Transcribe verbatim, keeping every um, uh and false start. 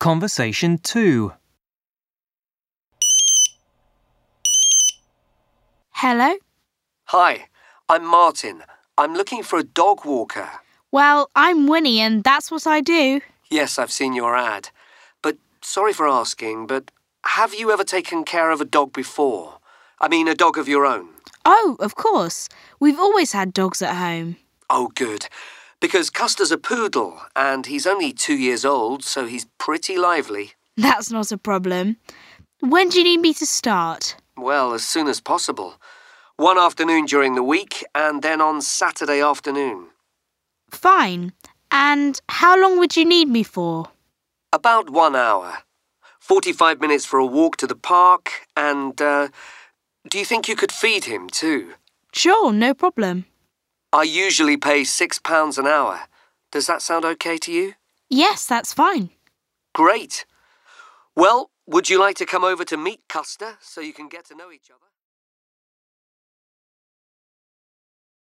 Conversation two. Hello? Hi, I'm Martin. I'm looking for a dog walker. Well, I'm Winnie and that's what I do. Yes, I've seen your ad. But sorry for asking, but have you ever taken care of a dog before? I mean, a dog of your own? Oh, of course. We've always had dogs at home. Oh, good. Because Custer's a poodle, and he's only two years old, so he's pretty lively. That's not a problem. When do you need me to start? Well, as soon as possible. One afternoon during the week, and then on Saturday afternoon. Fine. And how long would you need me for? About one hour. Forty-five minutes for a walk to the park, and, uh, do you think you could feed him too? Sure, no problem. I usually pay six pounds an hour. Does that sound okay to you? Yes, that's fine. Great. Well, would you like to come over to meet Custer so you can get to know each other?